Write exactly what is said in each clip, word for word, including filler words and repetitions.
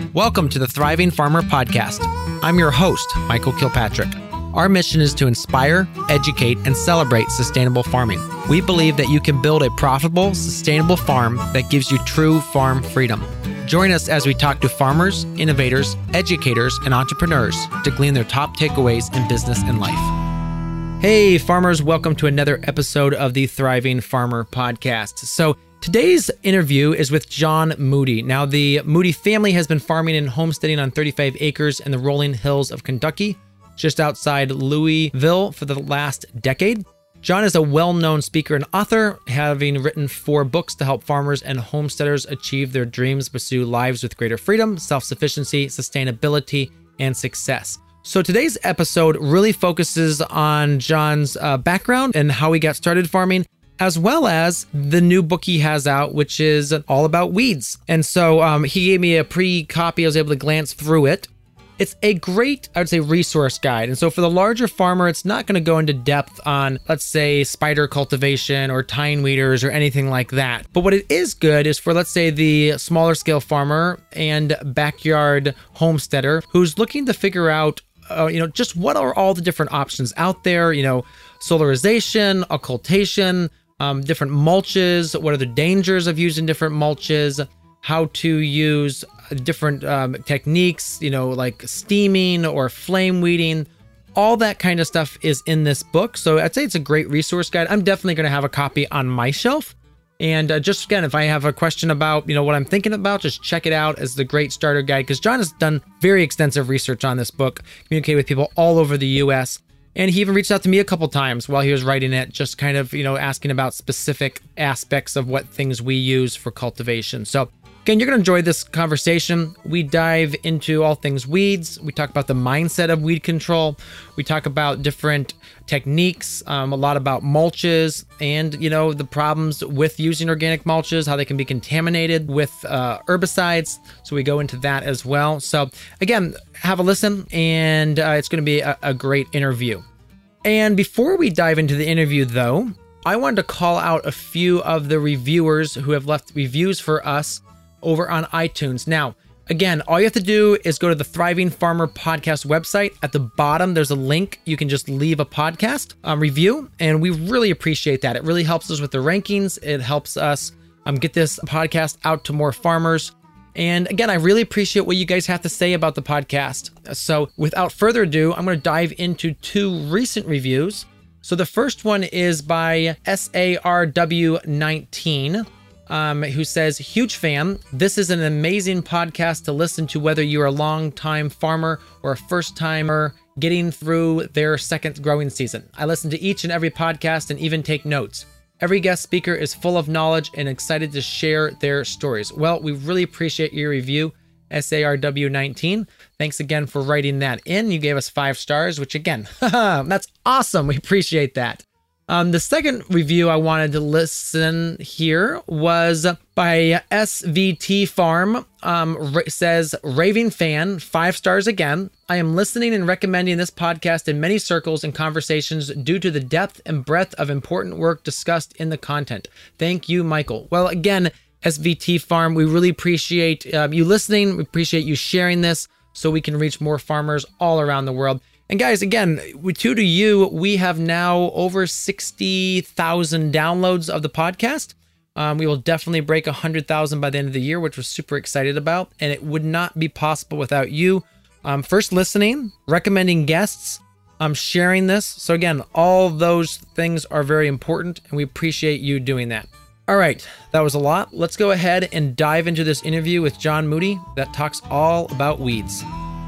Welcome to the Thriving Farmer Podcast. I'm your host, Michael Kilpatrick. Our mission is to inspire, educate, and celebrate sustainable farming. We believe that you can build a profitable, sustainable farm that gives you true farm freedom. Join us as we talk to farmers, innovators, educators, and entrepreneurs to glean their top takeaways in business and life. Hey, farmers, welcome to another episode of the Thriving Farmer Podcast. So today's interview is with John Moody. Now, the Moody family has been farming and homesteading on thirty-five acres in the rolling hills of Kentucky, just outside Louisville, for the last decade. John is a well-known speaker and author, having written four books to help farmers and homesteaders achieve their dreams, pursue lives with greater freedom, self-sufficiency, sustainability, and success. So today's episode really focuses on John's uh, background and how he got started farming, as well as the new book he has out, which is all about weeds. And so um, he gave me a pre-copy. I was able to glance through it. It's a great, I would say, resource guide. And so for the larger farmer, it's not going to go into depth on, let's say, spider cultivation or tine weeders or anything like that. But what it is good is for, let's say, the smaller scale farmer and backyard homesteader who's looking to figure out, uh, you know, just what are all the different options out there, you know, solarization, occultation, um, different mulches, what are the dangers of using different mulches, how to use different um, techniques, you know, like steaming or flame weeding. All that kind of stuff is in this book. So I'd say it's a great resource guide. I'm definitely going to have a copy on my shelf. And uh, just again, if I have a question about, you know, what I'm thinking about, just check it out as the great starter guide, because John has done very extensive research on this book, communicated with people all over the U S. And he even reached out to me a couple times while he was writing it, just kind of, you know, asking about specific aspects of what things we use for cultivation. So again, you're going to enjoy this conversation. We dive into all things weeds. We talk about the mindset of weed control. We talk about different techniques, um, a lot about mulches and, you know, the problems with using organic mulches, how they can be contaminated with uh, herbicides. So we go into that as well. So again, have a listen, and uh, it's going to be a, a great interview. And before we dive into the interview, though, I wanted to call out a few of the reviewers who have left reviews for us over on iTunes. Now, again, all you have to do is go to the Thriving Farmer Podcast website. At the bottom, there's a link. You can just leave a podcast um, review, and we really appreciate that. It really helps us with the rankings. It helps us um, get this podcast out to more farmers. And again, I really appreciate what you guys have to say about the podcast. So without further ado, I'm going to dive into two recent reviews. So the first one is by S A R W nineteen. Um, who says, huge fan. This is an amazing podcast to listen to, whether you're a long-time farmer or a first-timer getting through their second growing season. I listen to each and every podcast and even take notes. Every guest speaker is full of knowledge and excited to share their stories. Well, we really appreciate your review, S A R W nineteen. Thanks again for writing that in. You gave us five stars, which again, that's awesome. We appreciate that. Um, the second review I wanted to listen here was by S V T Farm. Um, ra- says, raving fan, five stars again. I am listening and recommending this podcast in many circles and conversations due to the depth and breadth of important work discussed in the content. Thank you, Michael. Well, again, S V T Farm, we really appreciate uh, you listening. We appreciate you sharing this so we can reach more farmers all around the world. And guys, again, two to you, we have now over sixty thousand downloads of the podcast. Um, we will definitely break one hundred thousand by the end of the year, which we're super excited about. And it would not be possible without you um, first listening, recommending guests, um, sharing this. So again, all those things are very important, and we appreciate you doing that. All right, that was a lot. Let's go ahead and dive into this interview with John Moody that talks all about weeds.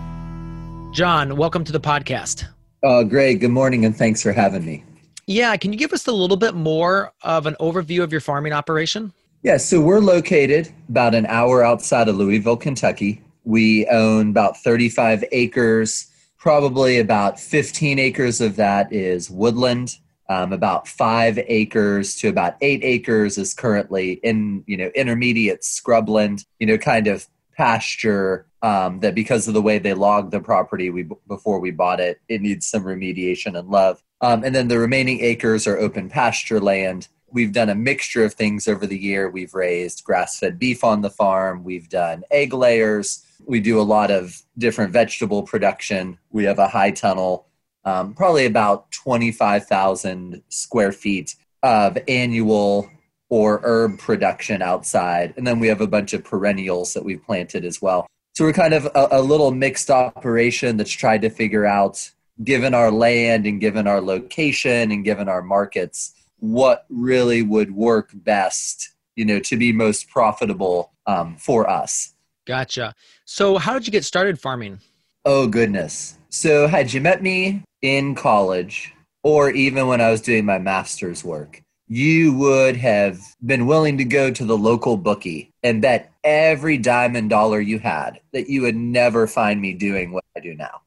John, welcome to the podcast. Oh, great. Good morning, and thanks for having me. Yeah, can you give us a little bit more of an overview of your farming operation? Yeah, so we're located about an hour outside of Louisville, Kentucky. We own about thirty-five acres. Probably about fifteen acres of that is woodland. Um, about five acres to about eight acres is currently in, you know, intermediate scrubland, you know, kind of pasture um, that because of the way they logged the property we before we bought it, it needs some remediation and love. Um, and then the remaining acres are open pasture land. we've done a mixture of things over the year. We've raised grass-fed beef on the farm. We've done egg layers. We do a lot of different vegetable production. We have a high tunnel, um, probably about twenty-five thousand square feet of annual or herb production outside. And then we have a bunch of perennials that we've planted as well. So we're kind of a, a little mixed operation that's tried to figure out, given our land and given our location and given our markets, what really would work best, you know, to be most profitable um, for us. Gotcha. So how did you get started farming? Oh, goodness. So had you met me in college or even when I was doing my master's work, you would have been willing to go to the local bookie and bet every dime and dollar you had that you would never find me doing what I do now.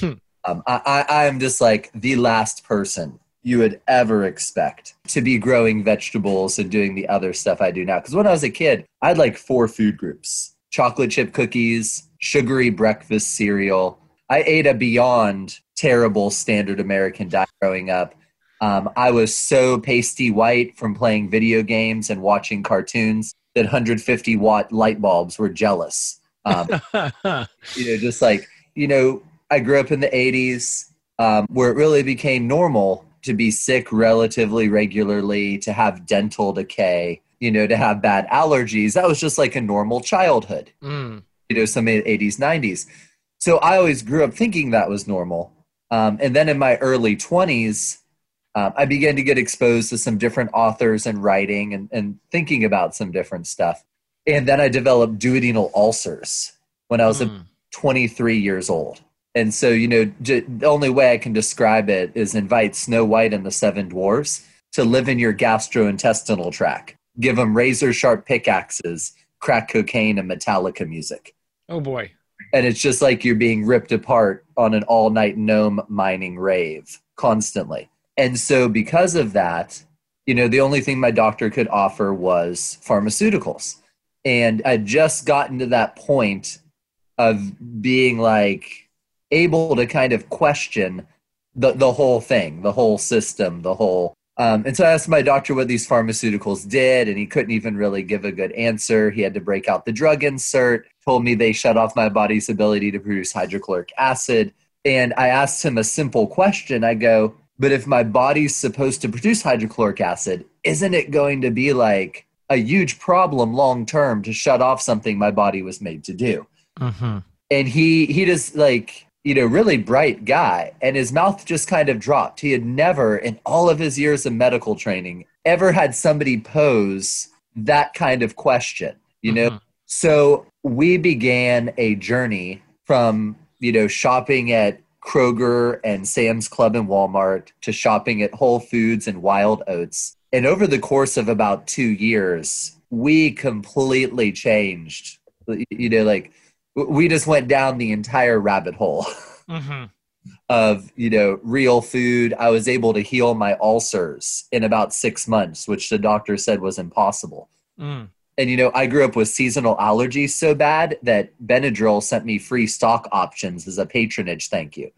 um, I, I, I am just like the last person you would ever expect to be growing vegetables and doing the other stuff I do now. Because when I was a kid, I had like four food groups: chocolate chip cookies, sugary breakfast cereal. I ate a beyond terrible standard American diet growing up. Um, I was so pasty white from playing video games and watching cartoons that one hundred fifty watt light bulbs were jealous. Um, you know, just like, you know, I grew up in the eighties um, where it really became normal to be sick relatively regularly, to have dental decay, you know, to have bad allergies. That was just like a normal childhood, mm. you know, some eighties, nineties. So I always grew up thinking that was normal. Um, and then in my early twenties, um, I began to get exposed to some different authors and writing and, and thinking about some different stuff. And then I developed duodenal ulcers when I was mm. twenty-three years old. And so, you know, j- the only way I can describe it is invite Snow White and the Seven Dwarfs to live in your gastrointestinal tract. Give them razor sharp pickaxes, crack cocaine, and Metallica music. Oh, boy. And it's just like you're being ripped apart on an all-night gnome mining rave constantly. And so because of that, you know, the only thing my doctor could offer was pharmaceuticals. And I'd just gotten to that point of being like able to kind of question the, the whole thing, the whole system, the whole... Um, and so I asked my doctor what these pharmaceuticals did, and he couldn't even really give a good answer. He had to break out the drug insert, told me they shut off my body's ability to produce hydrochloric acid. And I asked him a simple question. I go, but if my body's supposed to produce hydrochloric acid, isn't it going to be like a huge problem long-term to shut off something my body was made to do? Mm-hmm. And he, he just like... you know, really bright guy. And his mouth just kind of dropped. He had never, in all of his years of medical training, ever had somebody pose that kind of question, you know? Mm-hmm. So we began a journey from, you know, shopping at Kroger and Sam's Club and Walmart to shopping at Whole Foods and Wild Oats. And over the course of about two years, we completely changed, you know, like, we just went down the entire rabbit hole mm-hmm. of, you know, real food. I was able to heal my ulcers in about six months, which the doctor said was impossible. Mm. And, you know, I grew up with seasonal allergies so bad that Benadryl sent me free stock options as a patronage thank you.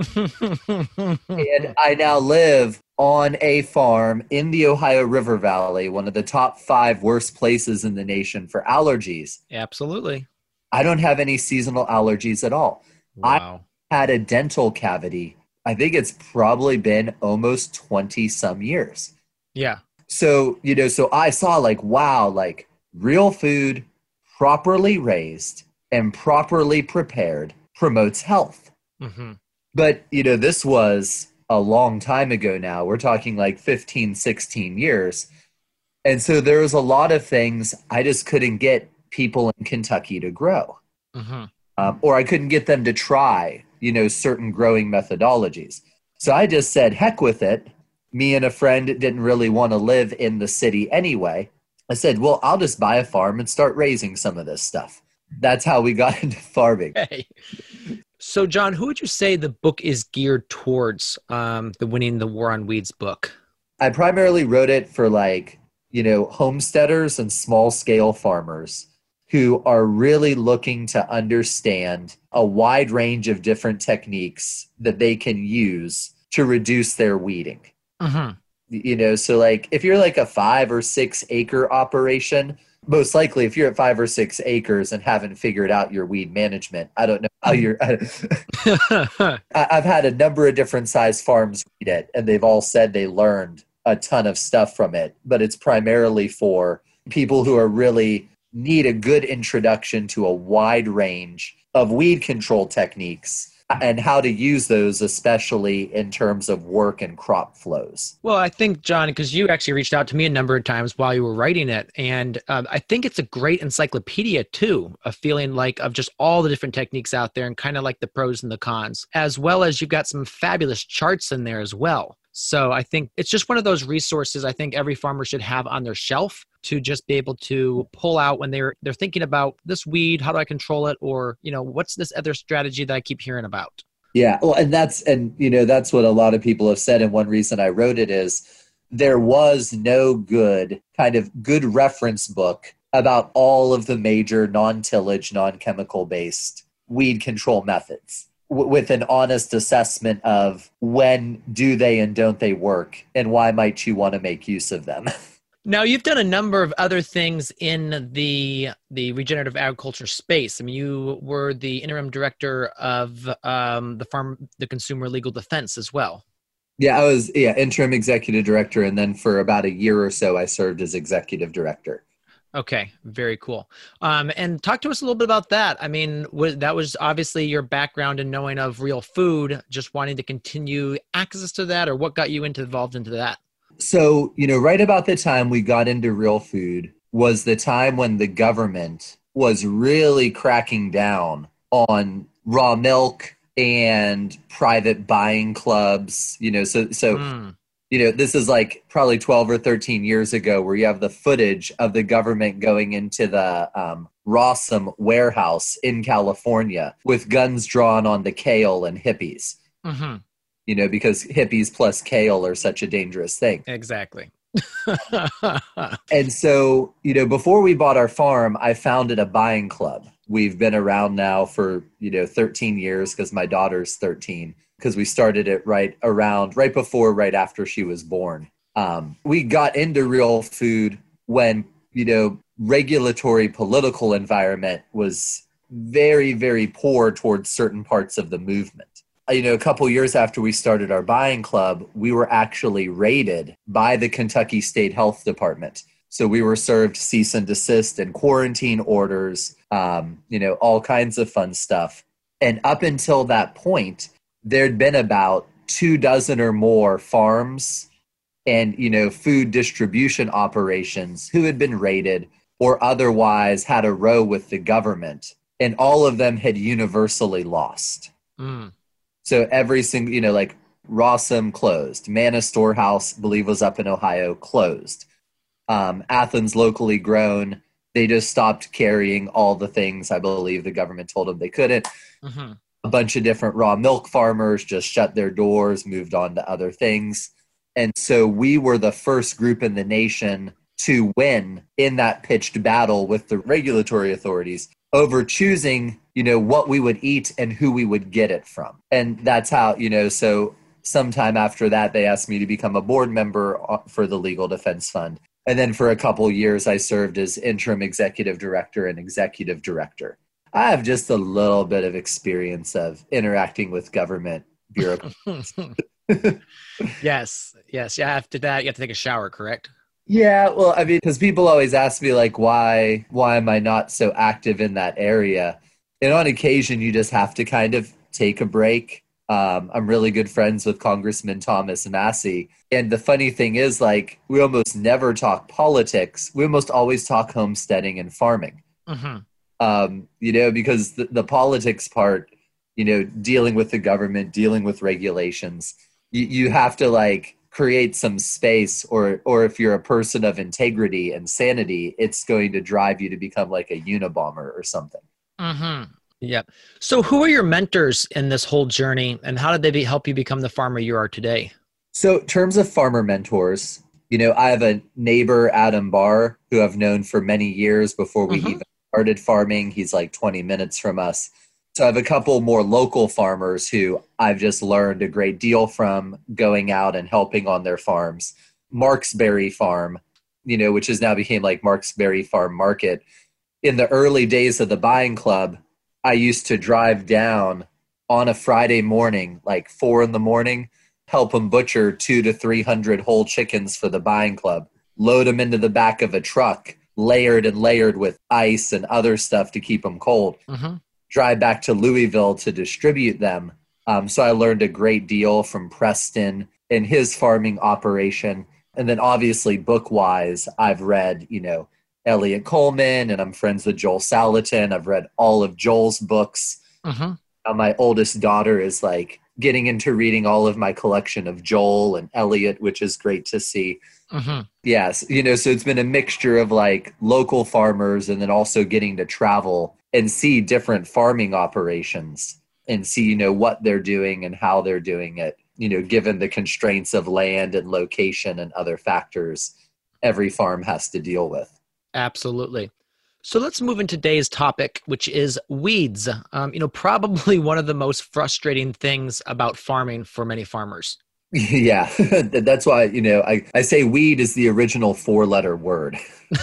And I now live on a farm in the Ohio River Valley, one of the top five worst places in the nation for allergies. Absolutely. I don't have any seasonal allergies at all. Wow. I had a dental cavity. I think it's probably been almost twenty some years. Yeah. So, you know, so I saw like, wow, like real food properly raised and properly prepared promotes health. Mm-hmm. But, you know, this was a long time ago now. We're talking like fifteen, sixteen years. And so there was a lot of things I just couldn't get people in Kentucky to grow. Mm-hmm. Um, or I couldn't get them to try, you know, certain growing methodologies. So I just said, heck with it. Me and a friend didn't really want to live in the city anyway. I said, well, I'll just buy a farm and start raising some of this stuff. That's how we got into farming. Hey. So John, who would you say the book is geared towards, um, the Winning the War on Weeds book? I primarily wrote it for like, you know, homesteaders and small scale farmers who are really looking to understand a wide range of different techniques that they can use to reduce their weeding. Mm-hmm. You know, so like if you're like a five or six acre operation, most likely if you're at five or six acres and haven't figured out your weed management, I don't know how you're. I, I've had a number of different size farms read it, and they've all said they learned a ton of stuff from it, but it's primarily for people who are really need a good introduction to a wide range of weed control techniques and how to use those, especially in terms of work and crop flows. Well, I think, John, because you actually reached out to me a number of times while you were writing it, and um, I think it's a great encyclopedia too, a feeling like of just all the different techniques out there and kind of like the pros and the cons, as well as you've got some fabulous charts in there as well. So I think it's just one of those resources I think every farmer should have on their shelf to just be able to pull out when they're they're thinking about this weed, how do I control it? Or, you know, what's this other strategy that I keep hearing about? Yeah, well, and that's, and, you know, that's what a lot of people have said. And one reason I wrote it is there was no good kind of good reference book about all of the major non-tillage, non-chemical based weed control methods w- with an honest assessment of when do they and don't they work and why might you want to make use of them. Now, you've done a number of other things in the the regenerative agriculture space. I mean, you were the interim director of um, the Farm, the Consumer Legal Defense as well. Yeah, I was yeah interim executive director, and then for about a year or so, I served as executive director. Okay, very cool. Um, and talk to us a little bit about that. I mean, was, that was obviously your background in knowing of real food, just wanting to continue access to that, or what got you into involved into that? So, you know, right about the time we got into real food was the time when the government was really cracking down on raw milk and private buying clubs, you know, so, so, mm. you know, this is like probably twelve or thirteen years ago where you have the footage of the government going into the um, Rossum warehouse in California with guns drawn on the kale and hippies. Mm-hmm. You know, because hippies plus kale are such a dangerous thing. Exactly. And so, you know, before we bought our farm, I founded a buying club. We've been around now for, you know, thirteen years because my daughter's thirteen, because we started it right around, right before, right after she was born. Um, we got into real food when, you know, regulatory political environment was very, very poor towards certain parts of the movement. You know, a couple years after we started our buying club, we were actually raided by the Kentucky State Health Department. So we were served cease and desist and quarantine orders, um, you know, all kinds of fun stuff. And up until that point, there'd been about two dozen or more farms and, you know, food distribution operations who had been raided or otherwise had a row with the government. And all of them had universally lost. Mm. So every single, you know, like Rossum closed. Manna Storehouse, I believe was up in Ohio, closed. Um, Athens locally grown, they just stopped carrying all the things I believe the government told them they couldn't. Mm-hmm. A bunch of different raw milk farmers just shut their doors, moved on to other things. And so we were the first group in the nation to win in that pitched battle with the regulatory authorities over choosing, you know, what we would eat and who we would get it from. And that's how, you know, so sometime after that, they asked me to become a board member for the Legal Defense Fund. And then for a couple years, I served as interim executive director and executive director. I have just a little bit of experience of interacting with government bureaucrats. Yes, yes. Yeah, after that, you have to take a shower, correct? Yeah, well, I mean, because people always ask me, like, why, why am I not so active in that area? And on occasion, you just have to kind of take a break. Um, I'm really good friends with Congressman Thomas Massie. And the funny thing is, like, we almost never talk politics. We almost always talk homesteading and farming. Mm-hmm. Um, you know, because the, the politics part, you know, dealing with the government, dealing with regulations, you, you have to, like, create some space, or or if you're a person of integrity and sanity, it's going to drive you to become like a Unabomber or something. Mm-hmm. Yeah. So who are your mentors in this whole journey, and how did they be, help you become the farmer you are today? So in terms of farmer mentors, you know, I have a neighbor, Adam Barr, who I've known for many years before we mm-hmm. even started farming. He's like twenty minutes from us. So I have a couple more local farmers who I've just learned a great deal from going out and helping on their farms. Marksberry Farm, you know, which has now became like Marksberry Farm Market. In the early days of the buying club, I used to drive down on a Friday morning, like four in the morning, help them butcher two to three hundred whole chickens for the buying club, load them into the back of a truck, layered and layered with ice and other stuff to keep them cold, Mm-hmm. drive back to Louisville to distribute them. Um, so I learned a great deal from Preston and his farming operation. And then obviously book-wise, I've read, you know, Elliot Coleman, and I'm friends with Joel Salatin. I've read all of Joel's books. Mm-hmm. Uh, my oldest daughter is like getting into reading all of my collection of Joel and Elliot, which is great to see. Mm-hmm. Yes, you know, so it's been a mixture of like local farmers and then also getting to travel and see different farming operations and see, you know, what they're doing and how they're doing it, you know, given the constraints of land and location and other factors every farm has to deal with. Absolutely. So let's move into today's topic, which is weeds. Um, you know, probably one of the most frustrating things about farming for many farmers. Yeah, that's why, you know, I, I say weed is the original four-letter word.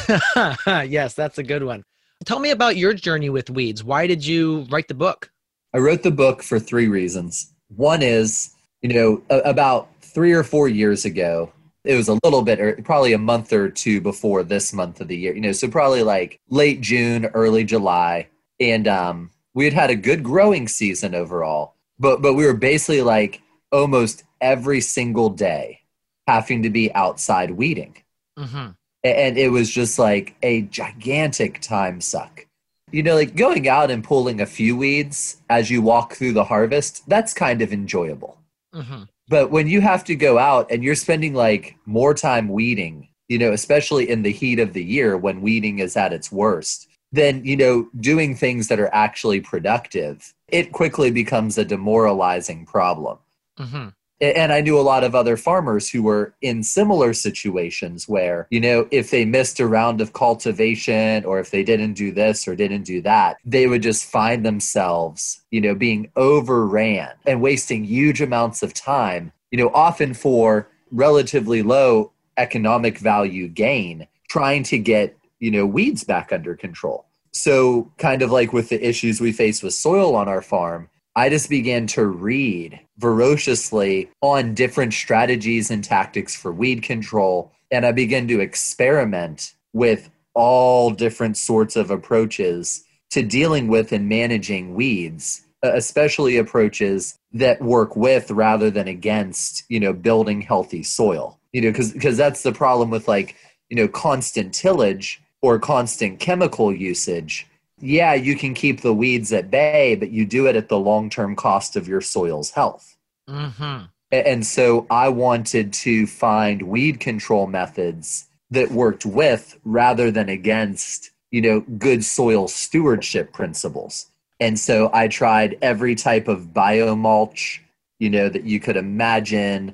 Yes, that's a good one. Tell me about your journey with weeds. Why did you write the book? I wrote the book for three reasons. One is, you know, a- about three or four years ago, it was a little bit, or probably a month or two before this month of the year, you know, so probably like late June, early July. And um, we had had a good growing season overall, but but we were basically like almost every single day having to be outside weeding. Mm-hmm. And it was just like a gigantic time suck. You know, like going out and pulling a few weeds as you walk through the harvest, that's kind of enjoyable. Mm-hmm. But when you have to go out and you're spending like more time weeding, you know, especially in the heat of the year when weeding is at its worst, then, you know, doing things that are actually productive, it quickly becomes a demoralizing problem. Mm-hmm. And I knew a lot of other farmers who were in similar situations where, you know, if they missed a round of cultivation or if they didn't do this or didn't do that, they would just find themselves, you know, being overran and wasting huge amounts of time, you know, often for relatively low economic value gain, trying to get, you know, weeds back under control. So kind of like with the issues we face with soil on our farm, I just began to read voraciously on different strategies and tactics for weed control. And I began to experiment with all different sorts of approaches to dealing with and managing weeds, especially approaches that work with rather than against, you know, building healthy soil. You know, because because that's the problem with like, you know, constant tillage or constant chemical usage. Yeah, you can keep the weeds at bay, but you do it at the long-term cost of your soil's health. Mm-hmm. And so I wanted to find weed control methods that worked with rather than against, you know, good soil stewardship principles. And so I tried every type of biomulch, you know, that you could imagine,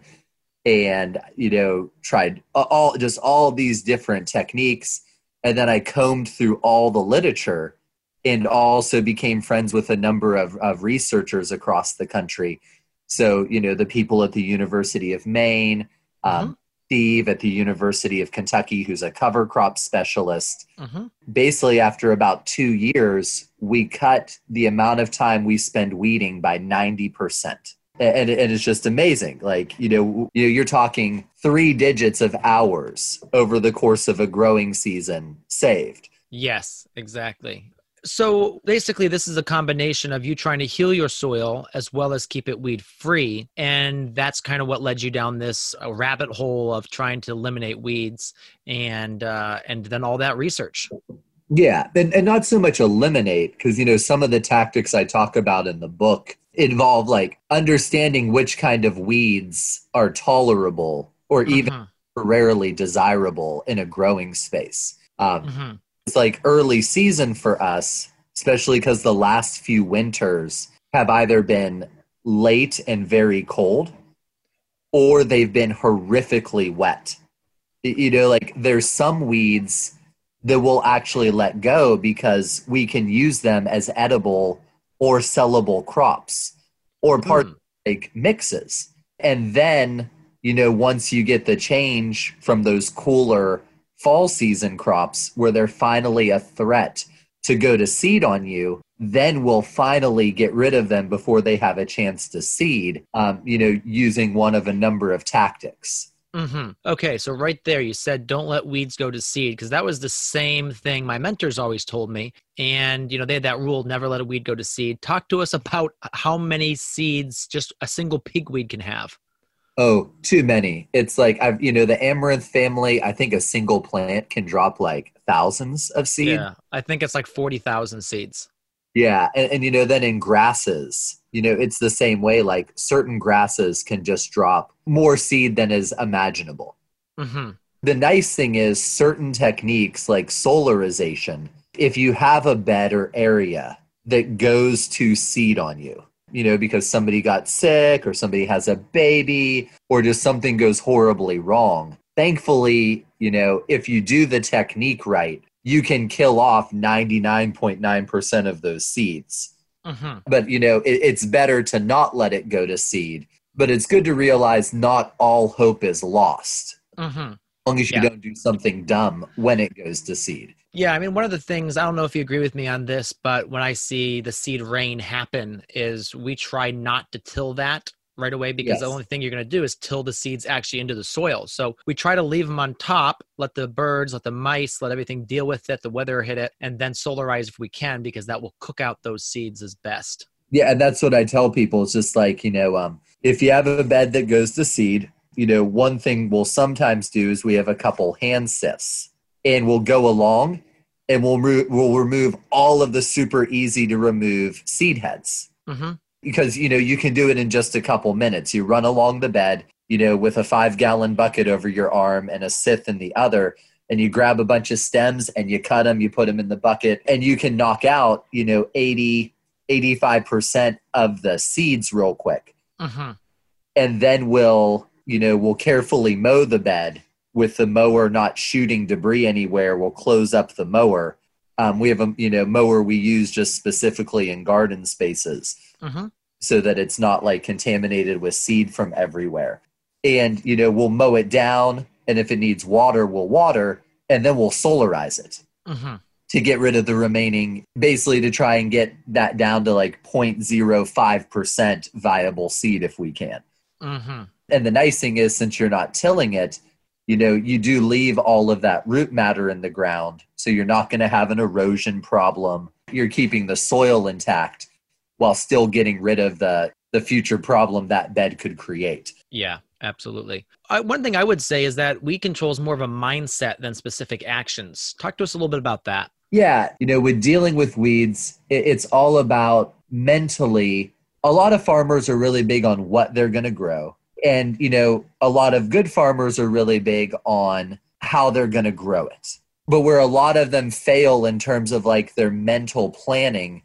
and, you know, tried all just all these different techniques. And then I combed through all the literature and also became friends with a number of, of researchers across the country. So, you know, the people at the University of Maine, um, Mm-hmm. Steve at the University of Kentucky, who's a cover crop specialist. Mm-hmm. Basically, after about two years, we cut the amount of time we spend weeding by ninety percent. And, and it's just amazing. Like, you know, you're talking three digits of hours over the course of a growing season saved. Yes, exactly. So basically, this is a combination of you trying to heal your soil as well as keep it weed free. And that's kind of what led you down this uh, rabbit hole of trying to eliminate weeds and uh, and then all that research. Yeah, and, and not so much eliminate, because, you know, some of the tactics I talk about in the book involve like understanding which kind of weeds are tolerable or even Mm-hmm. temporarily desirable in a growing space. Um, Mm-hmm. It's like early season for us, especially because the last few winters have either been late and very cold or they've been horrifically wet. You know, like there's some weeds that we'll actually let go because we can use them as edible or sellable crops or part Mm. like mixes. And then, you know, once you get the change from those cooler fall season crops where they're finally a threat to go to seed on you, then we'll finally get rid of them before they have a chance to seed, um, you know, using one of a number of tactics. Mm-hmm. Okay, so right there, you said don't let weeds go to seed, because that was the same thing my mentors always told me. And, you know, they had that rule, never let a weed go to seed. Talk to us about how many seeds just a single pigweed can have. Oh, too many. It's like, I've, you know, the amaranth family, I think a single plant can drop like thousands of seed. Yeah, I think it's like forty thousand seeds. Yeah. And, and, you know, then in grasses, you know, it's the same way. Like certain grasses can just drop more seed than is imaginable. Mm-hmm. The nice thing is certain techniques like solarization, if you have a bed or area that goes to seed on you, you know, because somebody got sick or somebody has a baby or just something goes horribly wrong. Thankfully, you know, if you do the technique right, you can kill off ninety-nine point nine percent of those seeds. Mm-hmm. But, you know, it, it's better to not let it go to seed. But it's good to realize not all hope is lost. Mm-hmm. As long as you Yeah. don't do something dumb when it goes to seed. Yeah, I mean, one of the things, I don't know if you agree with me on this, but when I see the seed rain happen is we try not to till that right away, because Yes. the only thing you're going to do is till the seeds actually into the soil. So we try to leave them on top, let the birds, let the mice, let everything deal with it, the weather hit it, and then solarize if we can, because that will cook out those seeds as best. Yeah, and that's what I tell people. It's just like, you know, um, if you have a bed that goes to seed, you know, one thing we'll sometimes do is we have a couple hand sifts, and we'll go along and we'll, re- we'll remove all of the super easy to remove seed heads. Mm-hmm. Because, you know, you can do it in just a couple minutes. You run along the bed, you know, with a five gallon bucket over your arm and a scythe in the other, and you grab a bunch of stems and you cut them, you put them in the bucket, and you can knock out, you know, eighty, eighty-five percent of the seeds real quick. Mm-hmm. And then we'll, you know, we'll carefully mow the bed with the mower not shooting debris anywhere. We'll close up the mower. Um, we have a, you know, mower we use just specifically in garden spaces. Mm-hmm. So that it's not like contaminated with seed from everywhere. And, you know, we'll mow it down. And if it needs water, we'll water. And then we'll solarize it Mm-hmm. to get rid of the remaining, basically to try and get that down to like zero point zero five percent viable seed if we can. Mm-hmm. And the nice thing is, since you're not tilling it, you know, you do leave all of that root matter in the ground. So you're not going to have an erosion problem. You're keeping the soil intact while still getting rid of the, the future problem that bed could create. Yeah, absolutely. I, one thing I would say is that weed control is more of a mindset than specific actions. Talk to us a little bit about that. Yeah, you know, with dealing with weeds, it, it's all about mentally. A lot of farmers are really big on what they're going to grow. And, you know, a lot of good farmers are really big on how they're going to grow it. But where a lot of them fail in terms of like their mental planning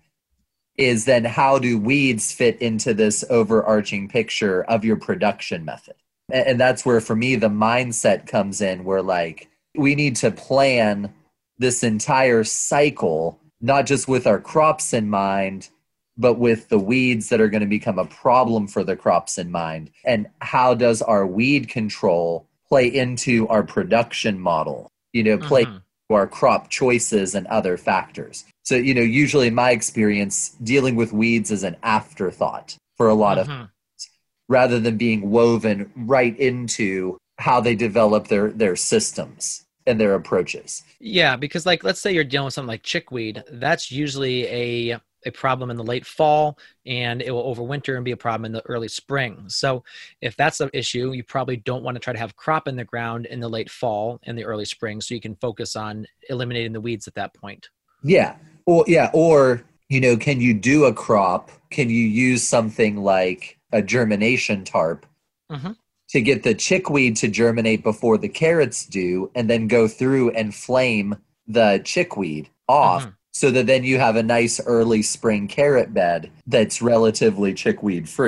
is then how do weeds fit into this overarching picture of your production method? And, and that's where, for me, the mindset comes in, where like we need to plan this entire cycle, not just with our crops in mind, but with the weeds that are going to become a problem for the crops in mind. And how does our weed control play into our production model, you know, play Mm-hmm. into our crop choices and other factors. So, you know, usually in my experience, dealing with weeds is an afterthought for a lot Mm-hmm. of, rather than being woven right into how they develop their, their systems and their approaches. Yeah, because like, let's say you're dealing with something like chickweed, that's usually a a problem in the late fall, and it will overwinter and be a problem in the early spring. So if that's an issue, you probably don't want to try to have crop in the ground in the late fall and the early spring, so you can focus on eliminating the weeds at that point. Yeah. Or, yeah. Or, you know, can you do a crop? Can you use something like a germination tarp Mm-hmm. to get the chickweed to germinate before the carrots do, and then go through and flame the chickweed off? Mm-hmm. So that then you have a nice early spring carrot bed that's relatively chickweed free.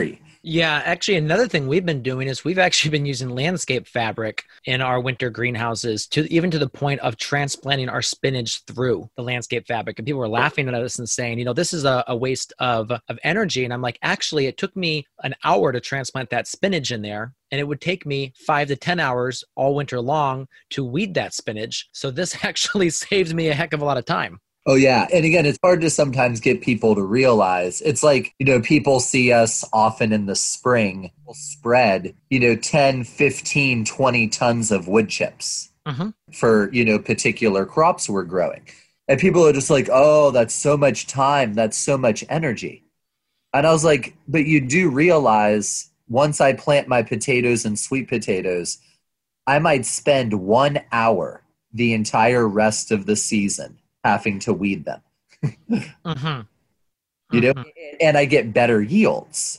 Yeah, actually, another thing we've been doing is we've actually been using landscape fabric in our winter greenhouses to even to the point of transplanting our spinach through the landscape fabric. And people were laughing at us and saying, you know, this is a, a waste of, of energy. And I'm like, actually, it took me an hour to transplant that spinach in there. And it would take me five to ten hours all winter long to weed that spinach. So this actually saves me a heck of a lot of time. Oh, yeah. And again, it's hard to sometimes get people to realize. It's like, you know, people see us often in the spring, we'll spread, you know, ten, fifteen, twenty tons of wood chips Mm-hmm. for, you know, particular crops we're growing. And people are just like, oh, that's so much time. That's so much energy. And I was like, but you do realize once I plant my potatoes and sweet potatoes, I might spend one hour the entire rest of the season having to weed them. Mm-hmm. You know, Mm-hmm. and I get better yields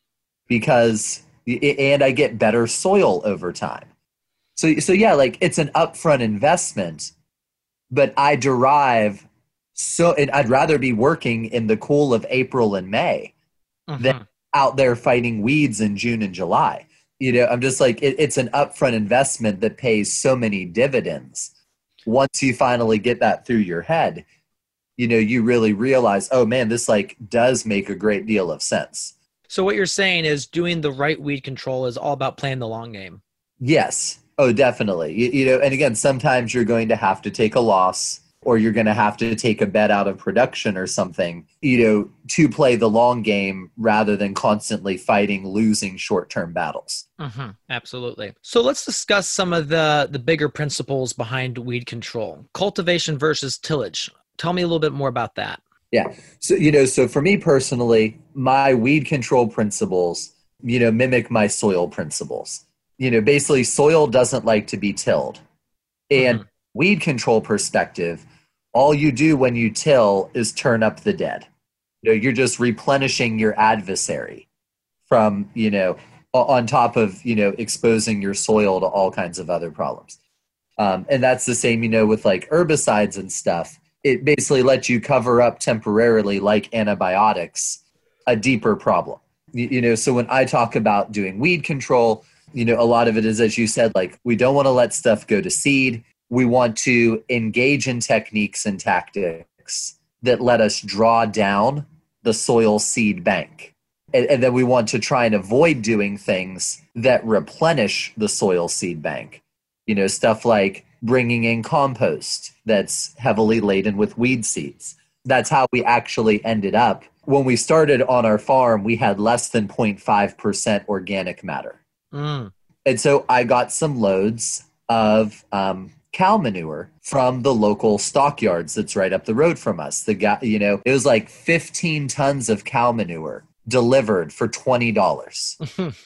because, and I get better soil over time. So, so yeah, like it's an upfront investment, but I derive so, and I'd rather be working in the cool of April and May Mm-hmm. than out there fighting weeds in June and July. You know, I'm just like, it, it's an upfront investment that pays so many dividends. Once you finally get that through your head, you know, you really realize, oh man, this like does make a great deal of sense. So what you're saying is doing the right weed control is all about playing the long game. Yes. Oh, definitely. You, you know, and again, sometimes you're going to have to take a loss or you're going to have to take a bet out of production or something, you know, to play the long game rather than constantly fighting losing short-term battles. Mm-hmm. Absolutely. So let's discuss some of the, the bigger principles behind weed control. Cultivation versus tillage. Tell me a little bit more about that. Yeah. So, you know, so for me personally, my weed control principles, you know, mimic my soil principles. You know, basically soil doesn't like to be tilled. And Mm-hmm. weed control perspective, all you do when you till is turn up the dead. You know, you're just replenishing your adversary from, you know, on top of, you know, exposing your soil to all kinds of other problems. Um, and that's the same, you know, with like herbicides and stuff. It basically lets you cover up temporarily, like antibiotics, a deeper problem. You, you know, so when I talk about doing weed control, you know, a lot of it is, as you said, like we don't want to let stuff go to seed. We want to engage in techniques and tactics that let us draw down the soil seed bank. And, and then we want to try and avoid doing things that replenish the soil seed bank. You know, stuff like bringing in compost that's heavily laden with weed seeds. That's how we actually ended up. When we started on our farm, we had less than zero point five percent organic matter. Mm. And so I got some loads of um, cow manure from the local stockyards that's right up the road from us. The guy, you know, it was like fifteen tons of cow manure delivered for twenty dollars.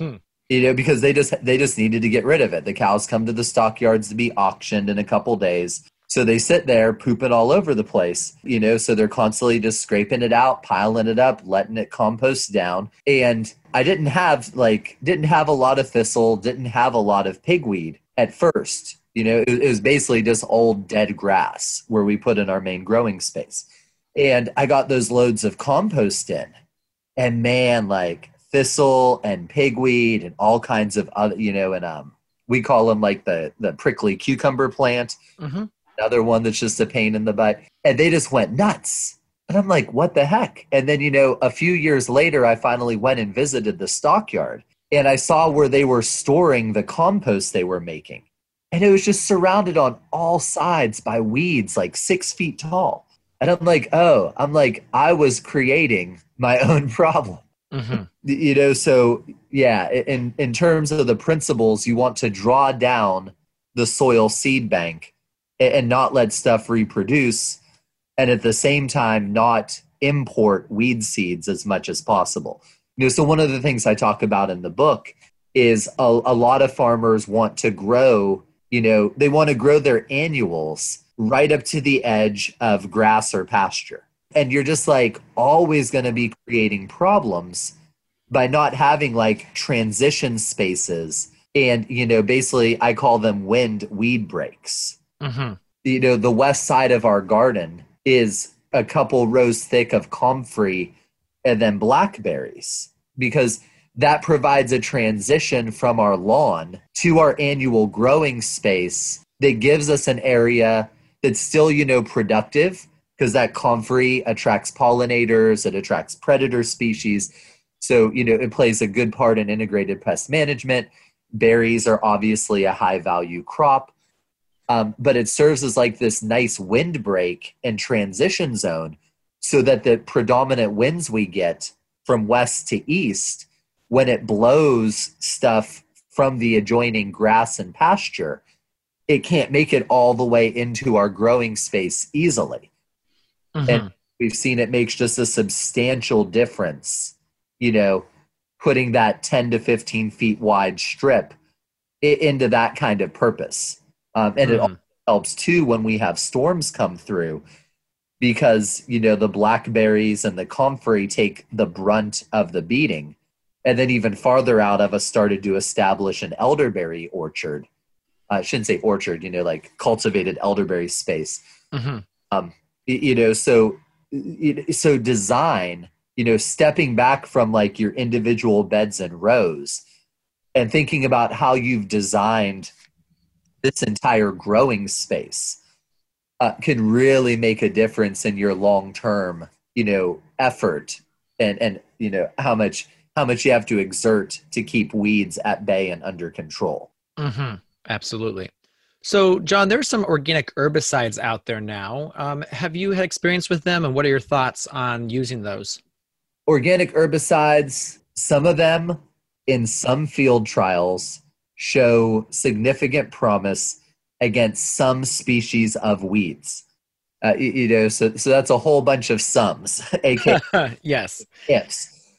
You know, because they just they just needed to get rid of it. The cows come to the stockyards to be auctioned in a couple days. So they sit there pooping all over the place, you know, so they're constantly just scraping it out, piling it up, letting it compost down. And I didn't have like, didn't have a lot of thistle, didn't have a lot of pigweed at first. You know, it, it was basically just old dead grass where we put in our main growing space. And I got those loads of compost in. And man, like thistle and pigweed and all kinds of other, you know, and um, we call them like the, the prickly cucumber plant. Mm-hmm. Another one that's just a pain in the butt. And they just went nuts. And I'm like, what the heck? And then, you know, a few years later, I finally went and visited the stockyard. And I saw where they were storing the compost they were making. And it was just surrounded on all sides by weeds like six feet tall. And I'm like, oh, I'm like, I was creating my own problem. Mm-hmm. You know, so yeah, in, in terms of the principles, you want to draw down the soil seed bank and not let stuff reproduce, and at the same time not import weed seeds as much as possible. You know, so one of the things I talk about in the book is a, a lot of farmers want to grow, you know, they want to grow their annuals right up to the edge of grass or pasture. And you're just like always going to be creating problems by not having like transition spaces. And, you know, basically I call them wind weed breaks. Mm-hmm. You know, the west side of our garden is a couple rows thick of comfrey and then blackberries, because that provides a transition from our lawn to our annual growing space that gives us an area that's still, you know, productive, because that comfrey attracts pollinators, it attracts predator species. So, you know, it plays a good part in integrated pest management. Berries are obviously a high value crop, um, but it serves as like this nice windbreak and transition zone so that the predominant winds we get from west to east, when it blows stuff from the adjoining grass and pasture, it can't make it all the way into our growing space easily. Mm-hmm. And we've seen it makes just a substantial difference, you know, putting that ten to fifteen feet wide strip into that kind of purpose. Um, and mm-hmm. it also helps too when we have storms come through, because, you know, the blackberries and the comfrey take the brunt of the beating. And then even farther out, I've started to establish an elderberry orchard. I shouldn't say orchard, you know, like cultivated elderberry space. Mm-hmm. Um, you know, so, so design, you know, stepping back from like your individual beds and rows and thinking about how you've designed this entire growing space uh, can really make a difference in your long-term, you know, effort and, and, you know, how much, how much you have to exert to keep weeds at bay and under control. Mm-hmm. Absolutely. So, John, there are some organic herbicides out there now. Um, have you had experience with them, and what are your thoughts on using those? Organic herbicides, some of them in some field trials show significant promise against some species of weeds. Uh, you, you know, so so that's a whole bunch of sums, aka yes, ifs.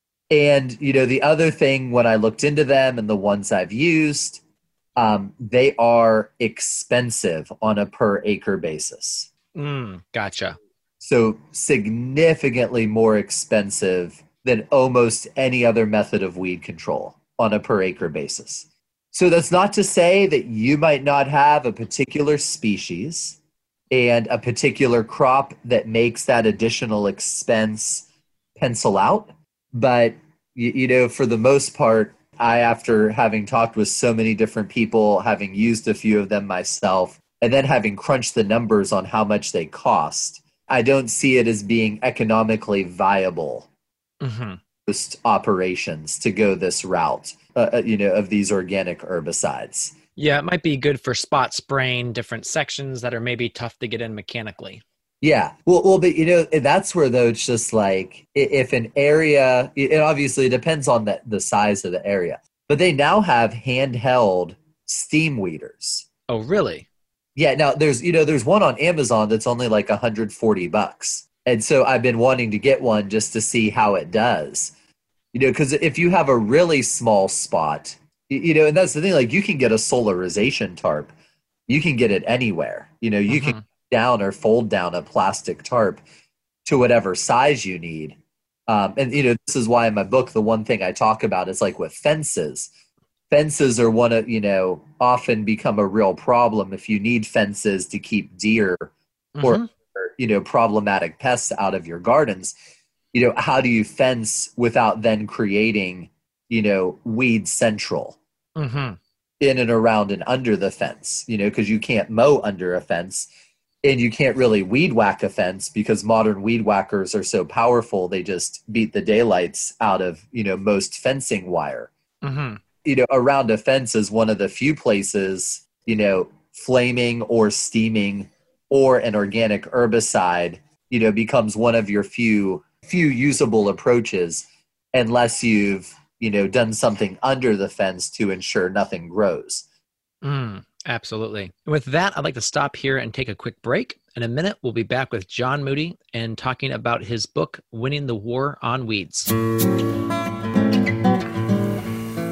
And you know, the other thing when I looked into them and the ones I've used, Um, they are expensive on a per acre basis. Mm, gotcha. So significantly more expensive than almost any other method of weed control on a per acre basis. So that's not to say that you might not have a particular species and a particular crop that makes that additional expense pencil out. But, you, you know, for the most part, I, after having talked with so many different people, having used a few of them myself, and then having crunched the numbers on how much they cost, I don't see it as being economically viable, mm-hmm. just operations to go this route, uh, you know, of these organic herbicides. Yeah, it might be good for spot spraying different sections that are maybe tough to get in mechanically. Yeah. Well, well, but you know, that's where though it's just like if an area, it obviously depends on the, the size of the area, but they now have handheld steam weeders. Oh, really? Yeah. Now there's, you know, there's one on Amazon that's only like one hundred forty bucks. And so I've been wanting to get one just to see how it does, you know, because if you have a really small spot, you know, and that's the thing, like you can get a solarization tarp, you can get it anywhere, you know, you mm-hmm. can down or fold down a plastic tarp to whatever size you need. Um, and, you know, this is why in my book, the one thing I talk about is like with fences. Fences are one of, you know, often become a real problem if you need fences to keep deer mm-hmm. or, or, you know, problematic pests out of your gardens. You know, how do you fence without then creating, you know, weed central mm-hmm. in and around and under the fence, you know, because you can't mow under a fence. And you can't really weed whack a fence because modern weed whackers are so powerful, they just beat the daylights out of, you know, most fencing wire. Mm-hmm. You know, around a fence is one of the few places, you know, flaming or steaming or an organic herbicide, you know, becomes one of your few, few usable approaches unless you've, you know, done something under the fence to ensure nothing grows. Mm. Absolutely. With that, I'd like to stop here and take a quick break. In a minute, we'll be back with John Moody and talking about his book, Winning the War on Weeds.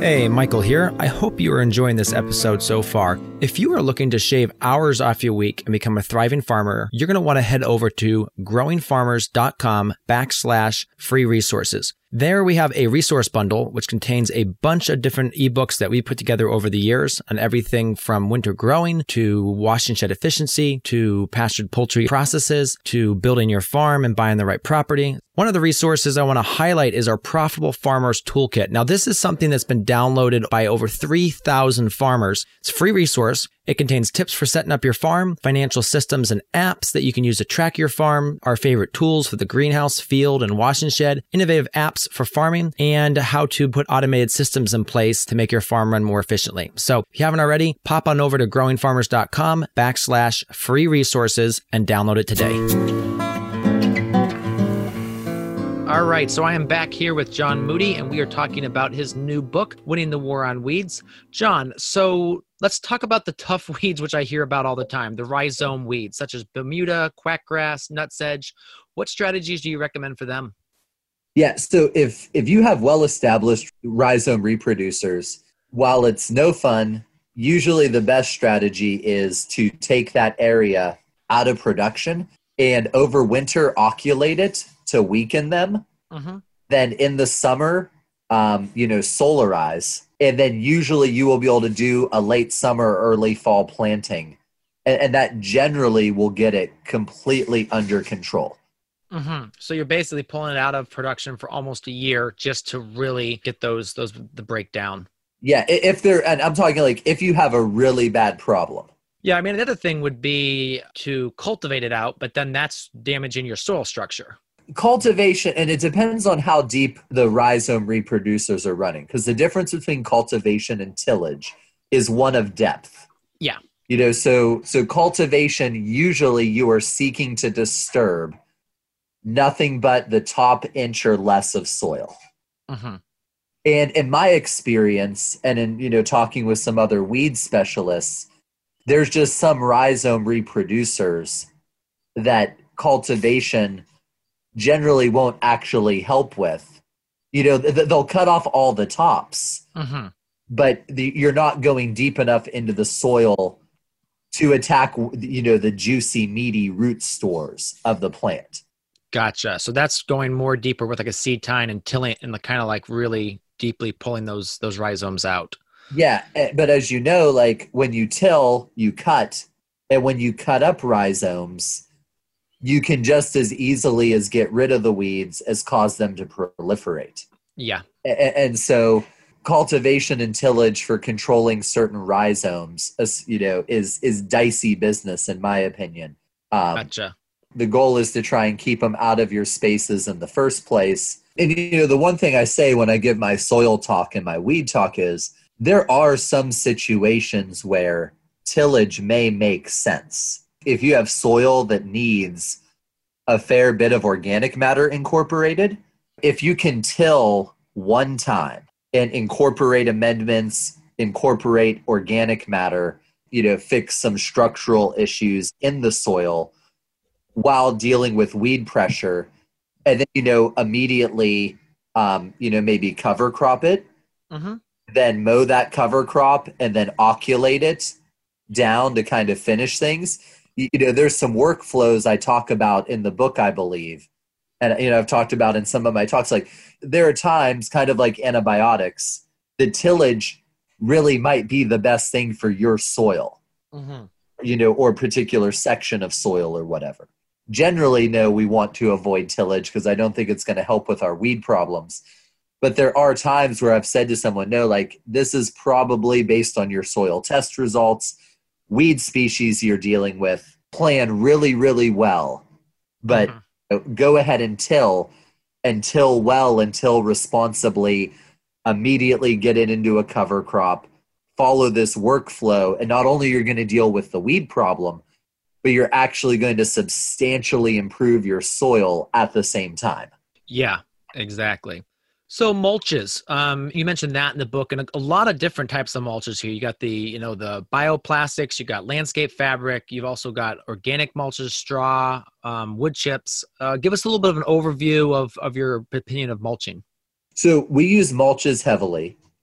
Hey, Michael here. I hope you are enjoying this episode so far. If you are looking to shave hours off your week and become a thriving farmer, you're going to want to head over to growingfarmers.com backslash free resources. There we have a resource bundle, which contains a bunch of different ebooks that we put together over the years on everything from winter growing to wash and shed efficiency to pastured poultry processes to building your farm and buying the right property. One of the resources I want to highlight is our Profitable Farmers Toolkit. Now, this is something that's been downloaded by over three thousand farmers. It's a free resource. It contains tips for setting up your farm, financial systems and apps that you can use to track your farm, our favorite tools for the greenhouse, field, and wash and shed, innovative apps for farming, and how to put automated systems in place to make your farm run more efficiently. So if you haven't already, pop on over to growingfarmers.com backslash free resources and download it today. All right, so I am back here with John Moody, and we are talking about his new book, Winning the War on Weeds. John, so let's talk about the tough weeds, which I hear about all the time, the rhizome weeds, such as Bermuda, quackgrass, nutsedge. What strategies do you recommend for them? Yeah, so if if you have well-established rhizome reproducers, while it's no fun, usually the best strategy is to take that area out of production and over winter oculate it to weaken them. Mm-hmm. Then in the summer, um, you know, solarize. And then usually you will be able to do a late summer, early fall planting. And, and that generally will get it completely under control. Mm-hmm. So you're basically pulling it out of production for almost a year just to really get those, those, the breakdown. Yeah. If they're, and I'm talking like if you have a really bad problem. Yeah. I mean, another thing would be to cultivate it out, but then that's damaging your soil structure. Cultivation, and it depends on how deep the rhizome reproducers are running, because the difference between cultivation and tillage is one of depth. Yeah. You know, so so cultivation, usually you are seeking to disturb nothing but the top inch or less of soil. Mm-hmm. And in my experience, and in, you know, talking with some other weed specialists, there's just some rhizome reproducers that cultivation generally won't actually help with. You know, th- they'll cut off all the tops, mm-hmm. but the, you're not going deep enough into the soil to attack, you know, the juicy, meaty root stores of the plant. Gotcha. So that's going more deeper with like a seed tine and tilling and the kind of like really deeply pulling those those rhizomes out. Yeah, but as you know, like when you till, you cut, and when you cut up rhizomes, you can just as easily as get rid of the weeds as cause them to proliferate. Yeah. And so cultivation and tillage for controlling certain rhizomes, you know, is is dicey business in my opinion. Um, gotcha. The goal is to try and keep them out of your spaces in the first place. And, you know, the one thing I say when I give my soil talk and my weed talk is there are some situations where tillage may make sense. If you have soil that needs a fair bit of organic matter incorporated, if you can till one time and incorporate amendments, incorporate organic matter, you know, fix some structural issues in the soil while dealing with weed pressure, and then, you know, immediately, um, you know, maybe cover crop it, mm-hmm. then mow that cover crop and then oculate it down to kind of finish things. You know, there's some workflows I talk about in the book, I believe. And, you know, I've talked about in some of my talks, like there are times kind of like antibiotics, the tillage really might be the best thing for your soil, mm-hmm. you know, or particular section of soil or whatever. Generally, no, we want to avoid tillage because I don't think it's going to help with our weed problems. But there are times where I've said to someone, no, like this is probably based on your soil test results. Weed species you're dealing with plan really, really well, but mm-hmm. go ahead and till and till well and till responsibly, immediately get it into a cover crop, follow this workflow, and not only you're going to deal with the weed problem, but you're actually going to substantially improve your soil at the same time. Yeah, exactly. So mulches, um, you mentioned that in the book, and a, a lot of different types of mulches here. You got the, you know, the bioplastics, you got landscape fabric, you've also got organic mulches, straw, um, wood chips. Uh, give us a little bit of an overview of, of your opinion of mulching. So we use mulches heavily.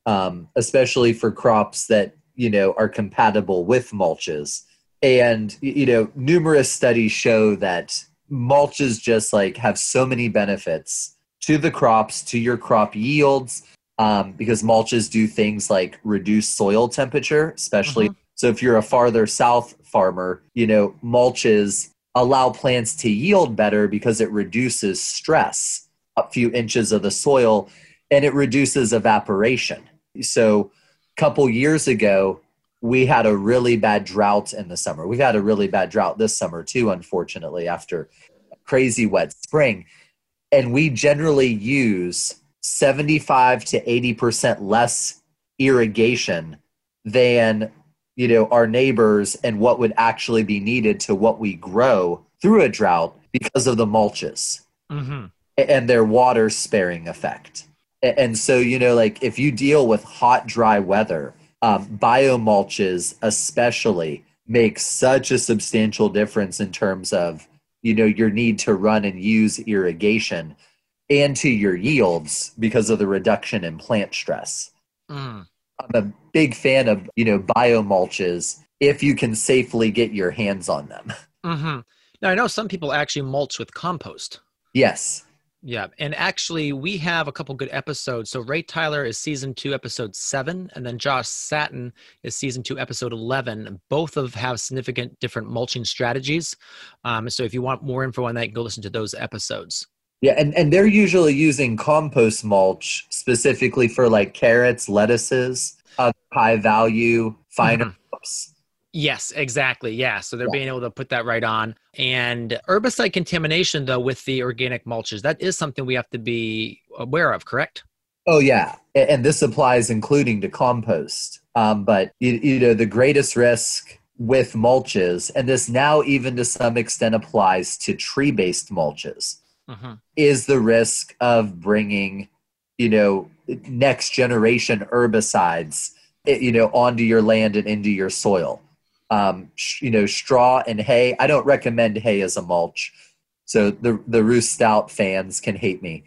um, especially for crops that, you know, are compatible with mulches. And, you know, numerous studies show that mulches just like have so many benefits to the crops, to your crop yields, um, because mulches do things like reduce soil temperature, especially. Mm-hmm. So if you're a farther south farmer, you know, mulches allow plants to yield better because it reduces stress a few inches of the soil and it reduces evaporation. So a couple years ago, we had a really bad drought in the summer. We've had a really bad drought this summer too, unfortunately, after a crazy wet spring. And we generally use seventy-five to eighty percent less irrigation than, you know, our neighbors and what would actually be needed to what we grow through a drought because of the mulches mm-hmm. and their water sparing effect. And so, you know, like if you deal with hot, dry weather, um, biomulches especially make such a substantial difference in terms of, you know, your need to run and use irrigation and to your yields because of the reduction in plant stress. Mm. I'm a big fan of, you know, biomulches if you can safely get your hands on them. Mm-hmm. Now, I know some people actually mulch with compost. Yes. Yeah. And actually, we have a couple good episodes. So Ray Tyler is season two, episode seven, and then Josh Satin is season two, episode eleven. Both of have significant different mulching strategies. Um, so if you want more info on that, you can go listen to those episodes. Yeah, and, and they're usually using compost mulch specifically for like carrots, lettuces, uh, high value, finer mm-hmm. crops. Yes, exactly. Yeah. So they're yeah. being able to put that right on. And herbicide contamination, though, with the organic mulches, that is something we have to be aware of, correct? Oh, yeah. And this applies including to compost. Um, but, you, you know, the greatest risk with mulches, and this now even to some extent applies to tree-based mulches, mm-hmm. is the risk of bringing, you know, next generation herbicides, you know, onto your land and into your soil. Um, sh- you know, straw and hay. I don't recommend hay as a mulch. So the the Roos Stout fans can hate me.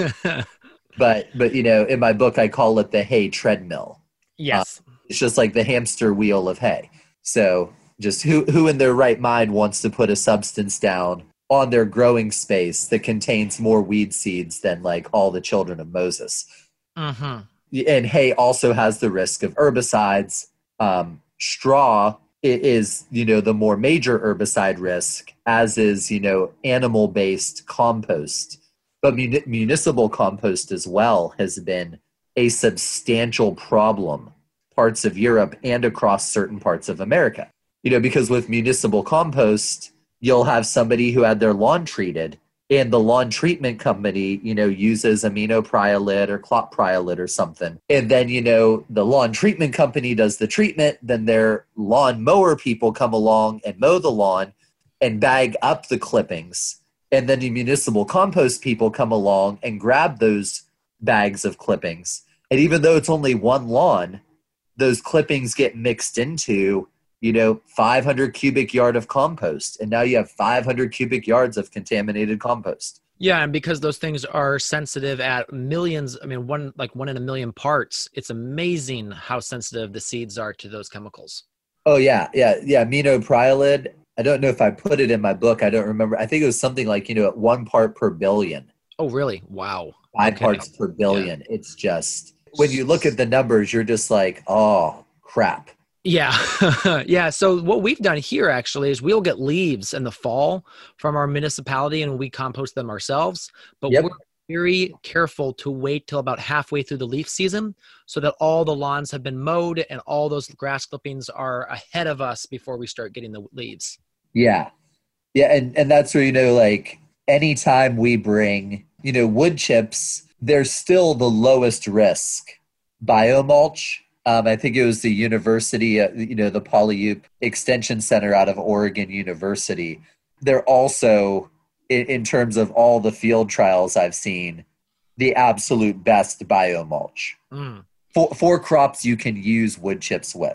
but, but you know, in my book, I call it the hay treadmill. Yes. Uh, it's just like the hamster wheel of hay. So just who, who in their right mind wants to put a substance down on their growing space that contains more weed seeds than like all the children of Moses? Mm-hmm. And hay also has the risk of herbicides. Um, straw It is, you know, the more major herbicide risk, as is, you know, animal-based compost. But mun- municipal compost as well has been a substantial problem parts of Europe and across certain parts of America. You know, because with municipal compost, you'll have somebody who had their lawn treated, and the lawn treatment company, you know, uses aminopryolid or clotpryolid or something. And then, you know, the lawn treatment company does the treatment. Then their lawn mower people come along and mow the lawn and bag up the clippings. And then the municipal compost people come along and grab those bags of clippings. And even though it's only one lawn, those clippings get mixed into, you know, five hundred cubic yard of compost. And now you have five hundred cubic yards of contaminated compost. Yeah. And because those things are sensitive at millions, I mean, one, like one in a million parts, it's amazing how sensitive the seeds are to those chemicals. Oh yeah. Yeah. Yeah. Aminopryolid. I don't know if I put it in my book. I don't remember. I think it was something like, you know, at one part per billion. Oh, really? Wow. Five okay. parts per billion. Yeah. It's just, when you look at the numbers, you're just like, oh crap. Yeah. yeah. So what we've done here actually is we'll get leaves in the fall from our municipality and we compost them ourselves, but yep. we're very careful to wait till about halfway through the leaf season so that all the lawns have been mowed and all those grass clippings are ahead of us before we start getting the leaves. Yeah. Yeah. And, and that's where, you know, like anytime we bring, you know, wood chips, they're still the lowest risk biomulch. Um, I think it was the university, uh, you know, the Polyup Extension Center out of Oregon University. They're also, in, in terms of all the field trials I've seen, the absolute best biomulch mm. for, for crops you can use wood chips with.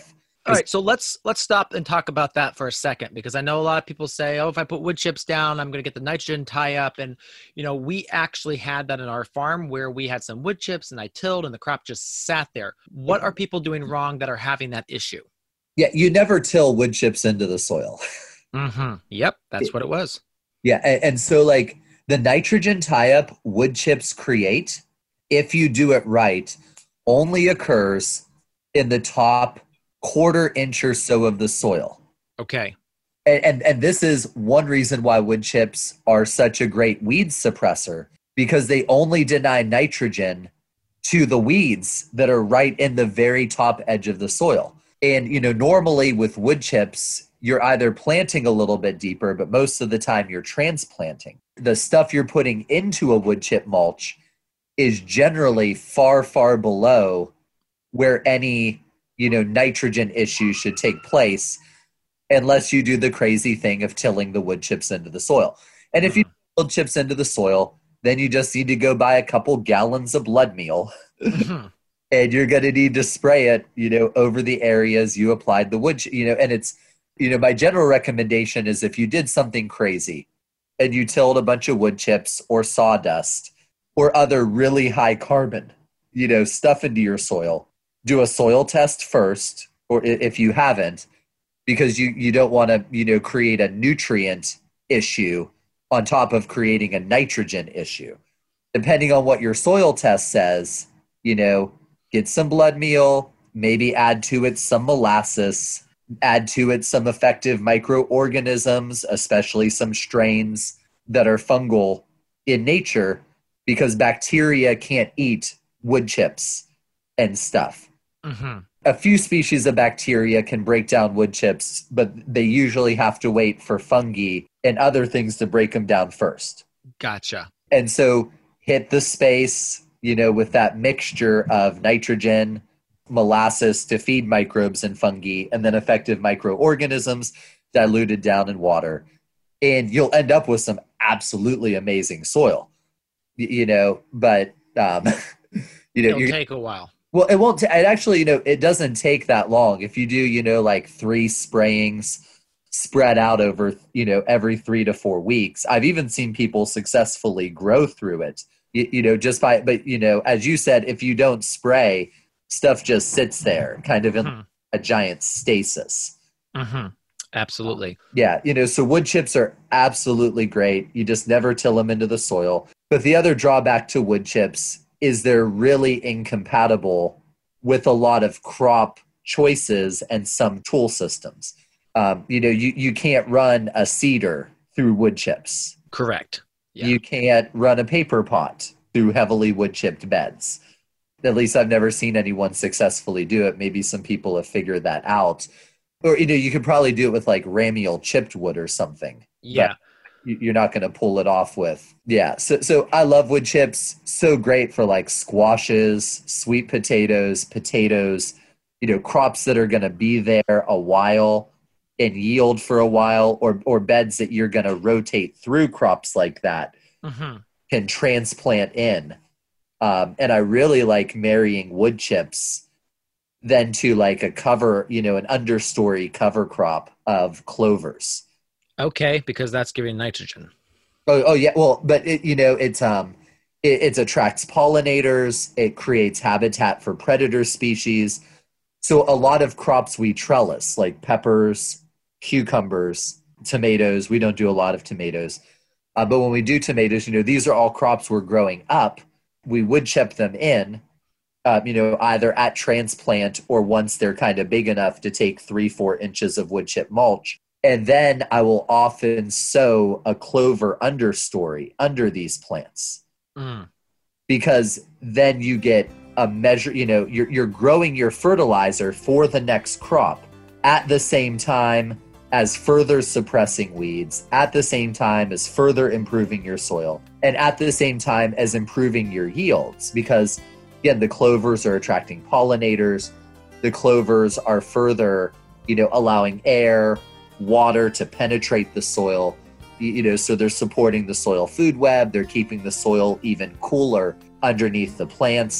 All right, so let's let's stop and talk about that for a second, because I know a lot of people say, oh, if I put wood chips down, I'm going to get the nitrogen tie up. And, you know, we actually had that in our farm where we had some wood chips and I tilled and the crop just sat there. What are people doing wrong that are having that issue? Yeah, you never till wood chips into the soil. Mm-hmm. Yep, that's what it was. Yeah, and, and so like the nitrogen tie-up wood chips create, if you do it right, only occurs in the top quarter inch or so of the soil. Okay. And, and and this is one reason why wood chips are such a great weed suppressor, because they only deny nitrogen to the weeds that are right in the very top edge of the soil. And, you know, normally with wood chips, you're either planting a little bit deeper, but most of the time you're transplanting. The stuff you're putting into a wood chip mulch is generally far, far below where any, you know, nitrogen issues should take place, unless you do the crazy thing of tilling the wood chips into the soil. And if you till chips into the soil, then you just need to go buy a couple gallons of blood meal. Mm-hmm. And you're going to need to spray it, you know, over the areas you applied the wood, you know, and it's, you know, my general recommendation is if you did something crazy and you tilled a bunch of wood chips or sawdust or other really high carbon, you know, stuff into your soil, do a soil test first, or if you haven't, because you, you don't want to, you know, create a nutrient issue on top of creating a nitrogen issue. Depending on what your soil test says, you know, get some blood meal, maybe add to it some molasses, add to it some effective microorganisms, especially some strains that are fungal in nature, because bacteria can't eat wood chips and stuff. Mm-hmm. A few species of bacteria can break down wood chips, but they usually have to wait for fungi and other things to break them down first. Gotcha. And so hit the space, you know, with that mixture of nitrogen, molasses to feed microbes and fungi, and then effective microorganisms diluted down in water. And you'll end up with some absolutely amazing soil, you know, but, um, you know, it'll take a while. Well, it won't, t- it actually, you know, it doesn't take that long. If you do, you know, like three sprayings spread out over, you know, every three to four weeks, I've even seen people successfully grow through it, you, you know, just by, but, you know, as you said, if you don't spray, stuff just sits there kind of in mm-hmm. a giant stasis. Mm-hmm. Absolutely. Yeah. You know, so wood chips are absolutely great. You just never till them into the soil. But the other drawback to wood chips is they're really incompatible with a lot of crop choices and some tool systems. Um, you know, you, you can't run a seeder through wood chips. Correct. Yeah. You can't run a paper pot through heavily wood chipped beds. At least I've never seen anyone successfully do it. Maybe some people have figured that out. Or, you know, you could probably do it with like ramial chipped wood or something. Yeah. You're not going to pull it off with. Yeah. So, so I love wood chips. So great for like squashes, sweet potatoes, potatoes, you know, crops that are going to be there a while and yield for a while, or, or beds that you're going to rotate through crops like that, mm-hmm. can transplant in. Um, and I really like marrying wood chips then to like a cover, you know, an understory cover crop of clovers. Okay, because that's giving nitrogen. Oh, oh yeah. Well, but it, you know, it's um, it, it attracts pollinators. It creates habitat for predator species. So a lot of crops we trellis, like peppers, cucumbers, tomatoes. We don't do a lot of tomatoes, uh, but when we do tomatoes, you know, these are all crops we're growing up. We wood chip them in, uh, you know, either at transplant or once they're kind of big enough to take three, four inches of wood chip mulch. And then I will often sow a clover understory under these plants, mm. because then you get a measure, you know, you're, you're growing your fertilizer for the next crop at the same time as further suppressing weeds, at the same time as further improving your soil, and at the same time as improving your yields. Because again, the clovers are attracting pollinators. The clovers are further, you know, allowing air, water to penetrate the soil, you know, so they're supporting the soil food web. They're keeping the soil even cooler underneath the plants.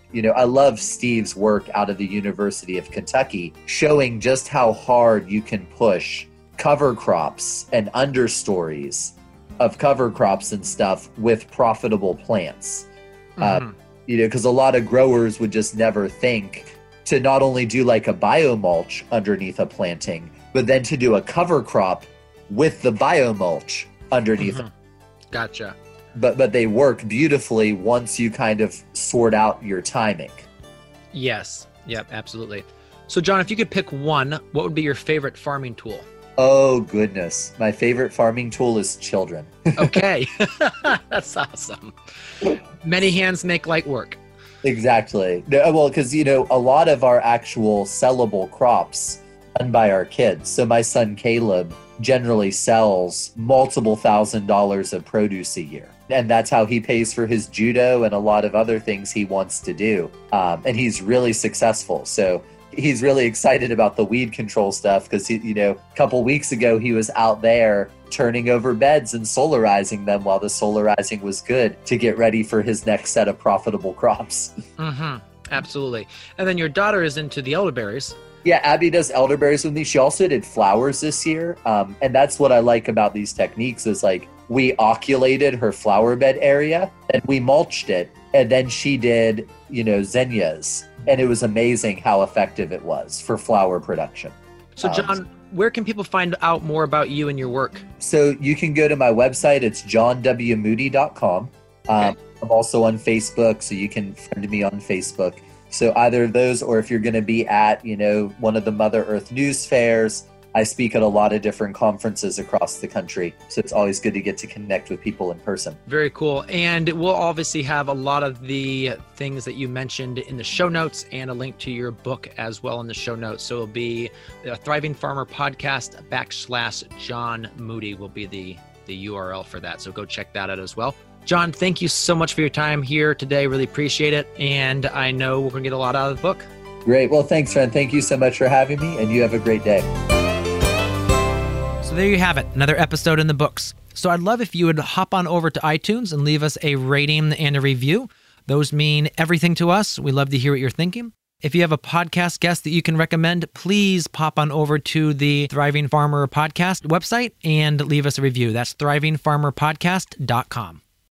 You know, I love Steve's work out of the University of Kentucky, showing just how hard you can push cover crops and understories of cover crops and stuff with profitable plants. Mm-hmm. Uh, you know, because a lot of growers would just never think to not only do like a biomulch underneath a planting, but then to do a cover crop with the biomulch underneath mm-hmm. it. Gotcha. But but they work beautifully once you kind of sort out your timing. Yes. Yep, absolutely. So John, if you could pick one, what would be your favorite farming tool? Oh, goodness. My favorite farming tool is children. Okay. That's awesome. Many hands make light work. Exactly. No, well, because, you know, a lot of our actual sellable crops done by our kids. So my son Caleb generally sells multiple thousand dollars of produce a year. And that's how he pays for his judo and a lot of other things he wants to do. Um, and he's really successful. So he's really excited about the weed control stuff because, you know, a couple weeks ago, he was out there turning over beds and solarizing them while the solarizing was good to get ready for his next set of profitable crops. Mm-hmm. Absolutely. And then your daughter is into the elderberries. Yeah, Abby does elderberries with me. She also did flowers this year. Um, and that's what I like about these techniques is like we oculated her flower bed area and we mulched it. And then she did, you know, zinnias. And it was amazing how effective it was for flower production. So John, um, where can people find out more about you and your work? So you can go to my website. It's john w moody dot com. Um, okay. I'm also on Facebook, so you can friend me on Facebook. So either of those, or if you're going to be at, you know, one of the Mother Earth News fairs, I speak at a lot of different conferences across the country. So it's always good to get to connect with people in person. Very cool. And we'll obviously have a lot of the things that you mentioned in the show notes and a link to your book as well in the show notes. So it'll be the Thriving Farmer Podcast backslash John Moody will be the, the U R L for that. So go check that out as well. John, thank you so much for your time here today. Really appreciate it. And I know we're going to get a lot out of the book. Great. Well, thanks, friend. Thank you so much for having me, and you have a great day. So there you have it, another episode in the books. So I'd love if you would hop on over to iTunes and leave us a rating and a review. Those mean everything to us. We love to hear what you're thinking. If you have a podcast guest that you can recommend, please pop on over to the Thriving Farmer Podcast website and leave us a review. That's thriving farmer podcast dot com.